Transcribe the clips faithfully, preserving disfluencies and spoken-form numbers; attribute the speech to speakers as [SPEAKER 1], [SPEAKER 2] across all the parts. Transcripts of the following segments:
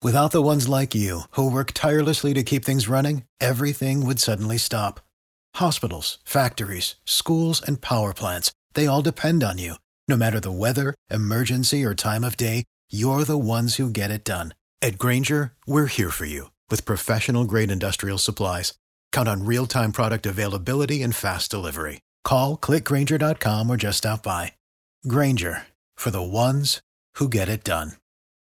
[SPEAKER 1] Without the ones like you, who work tirelessly to keep things running, everything would suddenly stop. Hospitals, factories, schools, and power plants, they all depend on you. No matter the weather, emergency, or time of day, you're the ones who get it done. At Grainger, we're here for you with professional-grade industrial supplies. Count on real-time product availability and fast delivery. Call, click grainger dot com, or just stop by. Grainger, for the ones who get it done.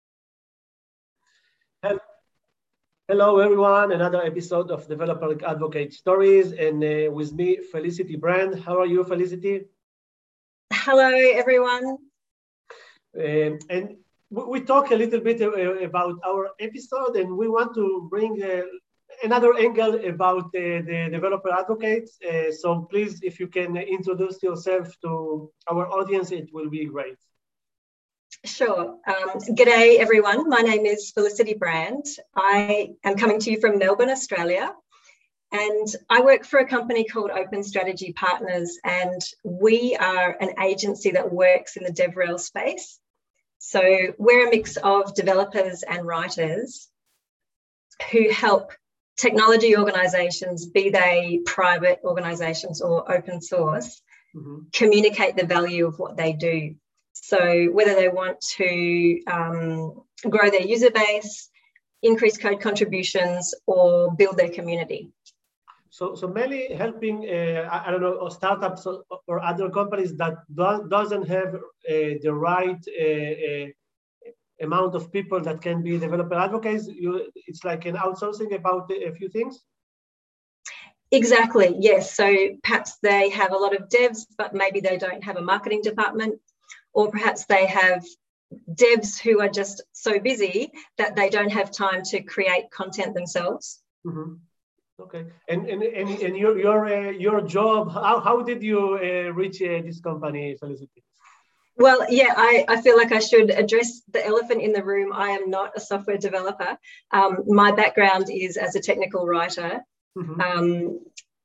[SPEAKER 2] Hello, everyone. Another episode of Developer Advocate Stories, and uh, with me, Felicity Brand. How are you, Felicity?
[SPEAKER 3] Hello, everyone.
[SPEAKER 2] Um, and we, we talk a little bit uh, about our episode, and we want to bring uh, another angle about uh, the developer advocates. Uh, so please, if you can introduce yourself to our audience, it will be great.
[SPEAKER 3] Sure. Um, G'day, everyone. My name is Felicity Brand. I am coming to you from Melbourne, Australia, and I work for a company called Open Strategy Partners, and we are an agency that works in the DevRel space. So we're a mix of developers and writers who help technology organisations, be they private organisations or open source, mm-hmm. communicate the value of what they do. So whether they want to um, grow their user base, increase code contributions, or build their community.
[SPEAKER 2] So, so mainly helping, uh, I, I don't know, or startups or, or other companies that do, doesn't have uh, the right uh, uh, amount of people that can be developer advocates. You, it's like an outsourcing about a few things.
[SPEAKER 3] Exactly, yes. So perhaps they have a lot of devs, but maybe they don't have a marketing department. Or perhaps they have devs who are just so busy that they don't have time to create content themselves.
[SPEAKER 2] Mm-hmm. Okay, and and and, and your your uh, your job, how, how did you uh, reach uh, this company, Felicity?
[SPEAKER 3] Well, yeah, I, I feel like I should address the elephant in the room. I am not a software developer. Um, my background is as a technical writer. Mm-hmm. Um,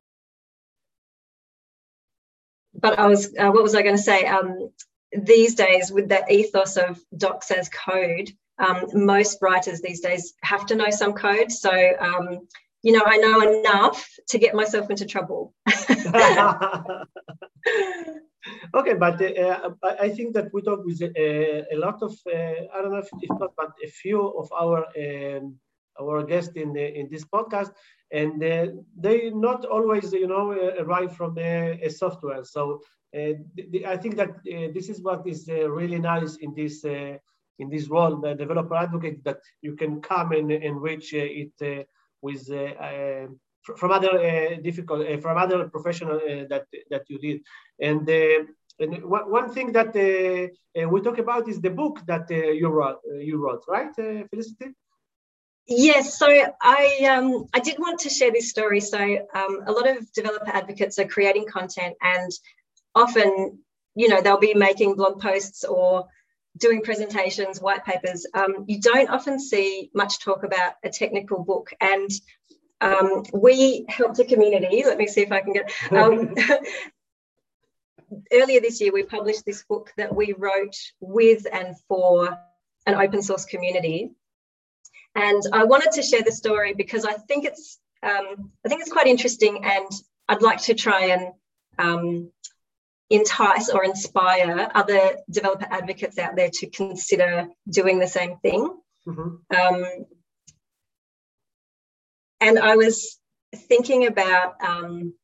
[SPEAKER 3] but I was, uh, what was I going to say? Um, These days, with that ethos of docs as code, um, most writers these days have to know some code. So, um, you know, I know enough to get myself into trouble.
[SPEAKER 2] Okay, but uh, I think that we talk with uh, a lot of, uh, I don't know if, if not, but a few of our um, our guests in the, in this podcast, and uh, they not always, you know, uh, arrive from a, a software. So. Uh, the, I think that uh, this is what is uh, really nice in this uh, in this role, the developer advocate, that you can come and enrich uh, it uh, with uh, uh, from other uh, difficult uh, from other professional uh, that that you did. And, uh, and one, one thing that uh, uh, we talk about is the book that uh, you wrote. Uh, you wrote, right, uh, Felicity?
[SPEAKER 3] Yes, so I um, I did want to share this story. So um, a lot of developer advocates are creating content, and often, you know, they'll be making blog posts or doing presentations, white papers. Um, you don't often see much talk about a technical book. And um, we helped a community. Let me see if I can get... Um, earlier this year, we published this book that we wrote with and for an open source community. And I wanted to share the story because I think it's, um, I think it's quite interesting, and I'd like to try and um, entice or inspire other developer advocates out there to consider doing the same thing. Mm-hmm. Um, and I was thinking about um,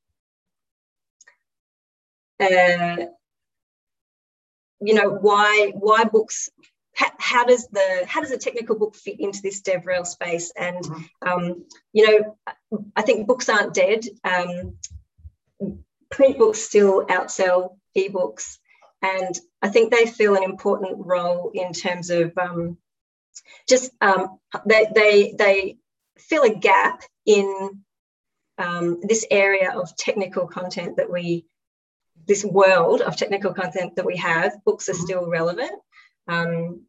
[SPEAKER 3] uh, you know, why why books. How, how does the how does a technical book fit into this DevRel space? And mm-hmm. um, you know, I think books aren't dead. Um, print books still outsell ebooks, and I think they fill an important role in terms of um, just um, they they they fill a gap in um, this area of technical content that we this world of technical content that we have. Books are still relevant, um,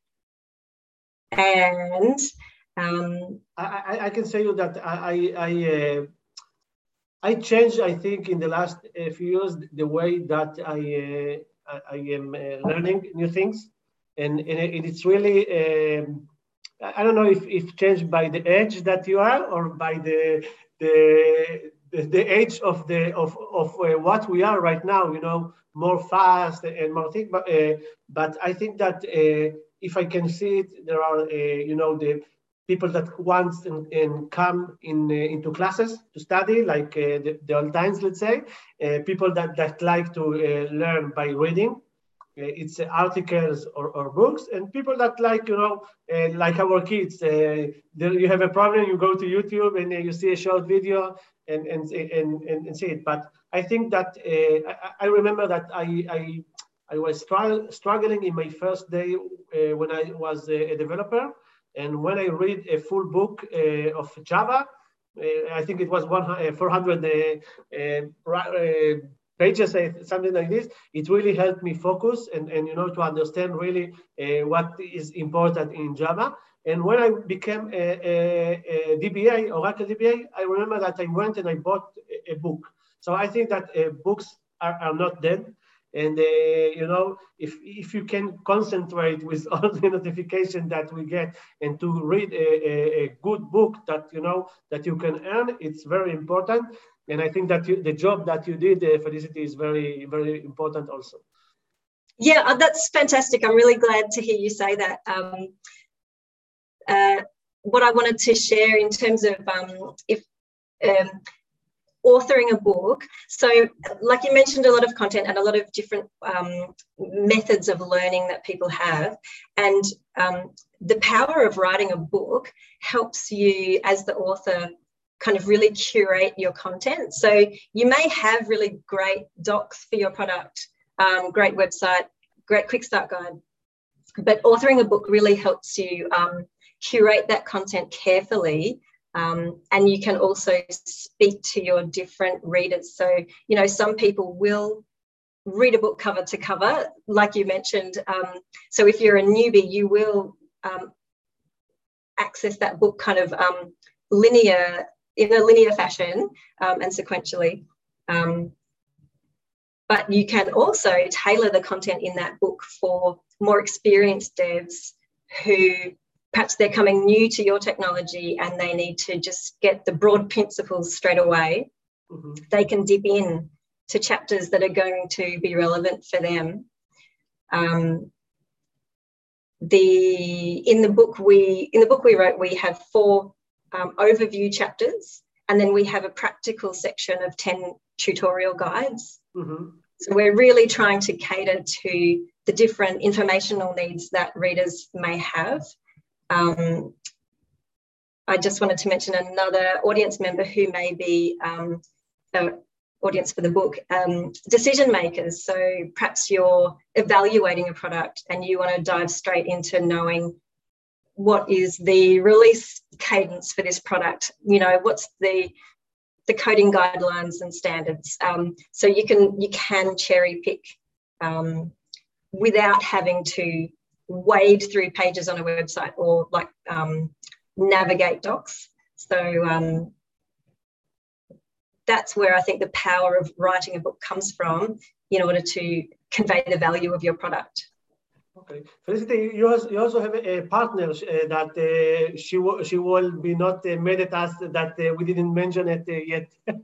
[SPEAKER 3] and um,
[SPEAKER 2] I, I can say you that I I. Uh... I changed, I think, in the last uh, few years, the way that I uh, I am uh, learning new things, and, and it's really um, I don't know if, if changed by the age that you are or by the the the, the age of the of of uh, what we are right now. You know, more fast and more thick. But uh, but I think that uh, if I can see it, there are uh, you know the people that want and, and come in uh, into classes to study, like uh, the, the old times, let's say. Uh, people that that like to uh, learn by reading. It's uh, articles or, or books, and people that like, you know, uh, like our kids, uh, there you have a problem, you go to YouTube and uh, you see a short video and and, and, and, and see it. But I think that uh, I, I remember that I, I, I was str- struggling in my first day uh, when I was a, a developer. And when I read a full book uh, of Java, uh, I think it was one, uh, four hundred uh, uh, uh, pages, something like this. It really helped me focus and, and you know, to understand really uh, what is important in Java. And when I became a, a, a D B A, Oracle D B A, I remember that I went and I bought a, a book. So I think that uh, books are, are not dead. And, uh, you know, if, if you can concentrate with all the notifications that we get and to read a, a, a good book that, you know, that you can earn, it's very important. And I think that you, the job that you did, uh, Felicity, is very, very important also.
[SPEAKER 3] Yeah, that's fantastic. I'm really glad to hear you say that. Um, uh, what I wanted to share in terms of um, if um, authoring a book. So like you mentioned, a lot of content and a lot of different um, methods of learning that people have. And um, the power of writing a book helps you as the author kind of really curate your content. So you may have really great docs for your product, um, great website, great quick start guide, but authoring a book really helps you um, curate that content carefully. Um, and you can also speak to your different readers. So, you know, some people will read a book cover to cover, like you mentioned. Um, so if you're a newbie, you will um, access that book kind of um, linear, in a linear fashion um, and sequentially. Um, but you can also tailor the content in that book for more experienced devs who perhaps they're coming new to your technology and they need to just get the broad principles straight away. Mm-hmm. They can dip in to chapters that are going to be relevant for them. Um, the in the book we in the book we wrote, we have four um, overview chapters, and then we have a practical section of ten tutorial guides. Mm-hmm. So we're really trying to cater to the different informational needs that readers may have. Um, I just wanted to mention another audience member who may be um, an audience for the book, um, decision makers. So perhaps you're evaluating a product and you want to dive straight into knowing what is the release cadence for this product, you know, what's the the coding guidelines and standards. Um, so you can you can cherry pick um, without having to wade through pages on a website or like um, navigate docs. So um, that's where I think the power of writing a book comes from in order to convey the value of your product.
[SPEAKER 2] Okay, Felicity, you also, you also have a partner uh, that uh, she will she will be not uh, mad at us that uh, we didn't mention it uh, yet.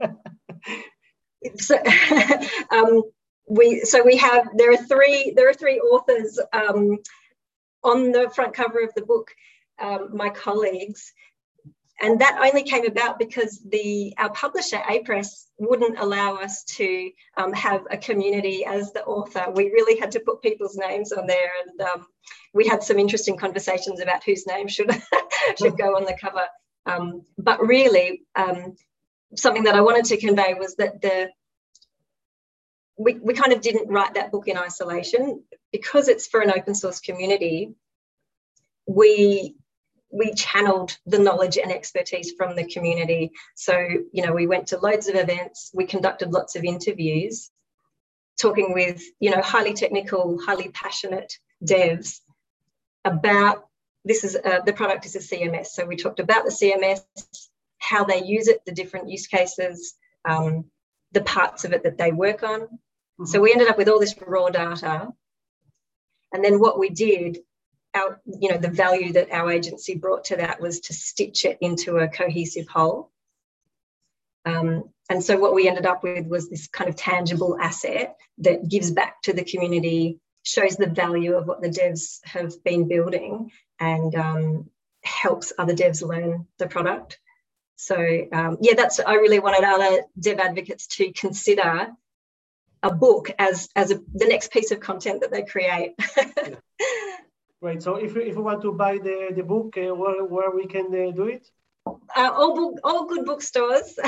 [SPEAKER 3] so, um, we so we have there are three there are three authors um, on the front cover of the book, um, my colleagues, and that only came about because the our publisher, A-Press, wouldn't allow us to um, have a community as the author. We really had to put people's names on there, and um, we had some interesting conversations about whose name should, should go on the cover. Um, but really, um, something that I wanted to convey was that the we, we kind of didn't write that book in isolation. Because it's for an open source community, we we channeled the knowledge and expertise from the community. So, you know, we went to loads of events, we conducted lots of interviews, talking with, you know, highly technical, highly passionate devs about, this is, a, the product is a C M S. So we talked about the C M S, how they use it, the different use cases, um, the parts of it that they work on. Mm-hmm. So we ended up with all this raw data. And then what we did, our, you know, the value that our agency brought to that was to stitch it into a cohesive whole. Um, and so what we ended up with was this kind of tangible asset that gives back to the community, shows the value of what the devs have been building, and um, helps other devs learn the product. So um, yeah, that's, I really wanted other dev advocates to consider a book as, as a, the next piece of content that they create.
[SPEAKER 2] Right. So if, if we want to buy the, the book, uh, where, where we can uh, do it?
[SPEAKER 3] Uh, all, book, all good bookstores.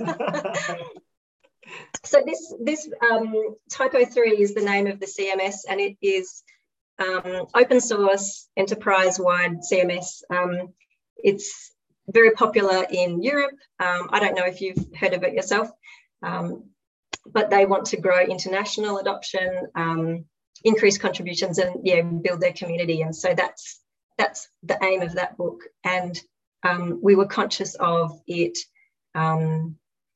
[SPEAKER 3] So this, this um, Typo three is the name of the C M S, and it is um, open source, enterprise-wide C M S. Um, it's very popular in Europe. Um, I don't know if you've heard of it yourself, um, but they want to grow international adoption, um, increase contributions, and yeah, build their community. And so that's that's the aim of that book. And um, we were conscious of it, um,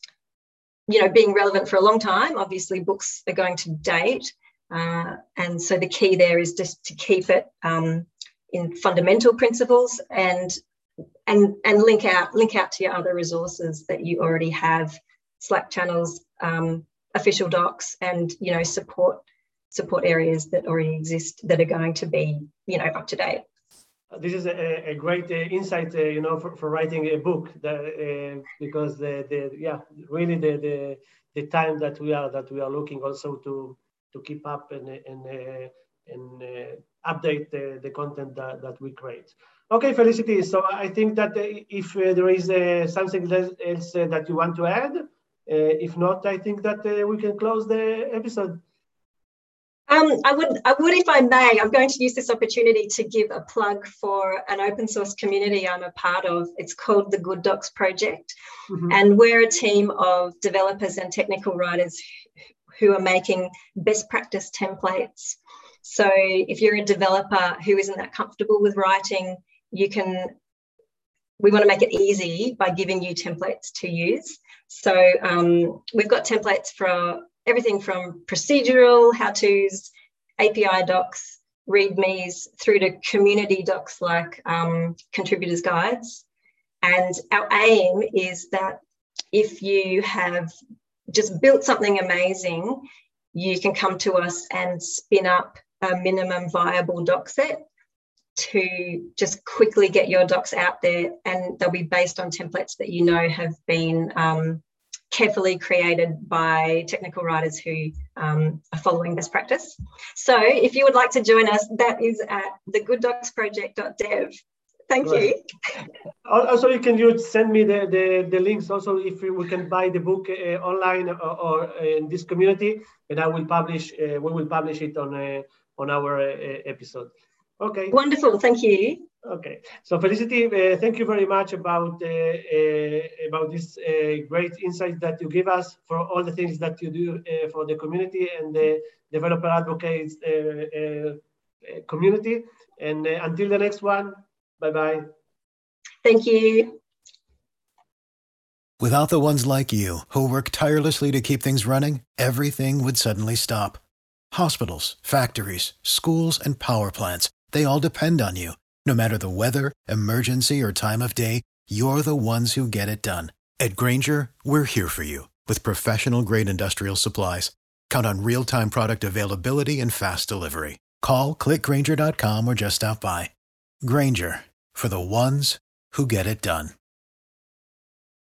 [SPEAKER 3] you know, being relevant for a long time. Obviously, books are going to date, uh, and so the key there is just to keep it um, in fundamental principles and and and link out link out to your other resources that you already have, Slack channels, um, official docs, and you know, support support areas that already exist that are going to be, you know, up to date.
[SPEAKER 2] This is a, a great uh, insight, uh, you know, for, for writing a book, that, uh, because the, the yeah, really the, the the time that we are that we are looking also to to keep up and and uh, and uh, update the, the content that, that we create. Okay, Felicity. So I think that if uh, there is uh, something else uh, that you want to add, uh, if not, I think that uh, we can close the episode.
[SPEAKER 3] Um, I would, I would, if I may, I'm going to use this opportunity to give a plug for an open source community I'm a part of. It's called the Good Docs Project. Mm-hmm. And we're a team of developers and technical writers who are making best practice templates. So if you're a developer who isn't that comfortable with writing, you can, we want to make it easy by giving you templates to use. So um, we've got templates for everything from procedural how-tos, A P I docs, readmes, through to community docs like um, contributors guides. And our aim is that if you have just built something amazing, you can come to us and spin up a minimum viable doc set to just quickly get your docs out there, and they'll be based on templates that you know have been um, carefully created by technical writers who um, are following best practice. So if you would like to join us, that is at the good docs project dot dev. Thank right. you.
[SPEAKER 2] Also, you can use, send me the, the, the links also if we can buy the book uh, online or, or in this community, and I will publish, uh, we will publish it on, uh, on our uh, episode. Okay.
[SPEAKER 3] Wonderful, thank you.
[SPEAKER 2] Okay, so Felicity, uh, thank you very much about uh, uh, about this uh, great insight that you give us for all the things that you do uh, for the community and the developer advocates uh, uh, community. And uh, until the next one, bye-bye.
[SPEAKER 3] Thank you.
[SPEAKER 1] Without the ones like you who work tirelessly to keep things running, everything would suddenly stop. Hospitals, factories, schools, and power plants, they all depend on you. No matter the weather, emergency, or time of day, you're the ones who get it done. At Grainger, we're here for you with professional-grade industrial supplies. Count on real-time product availability and fast delivery. Call, click Grainger dot com, or just stop by. Grainger, for the ones who get it done.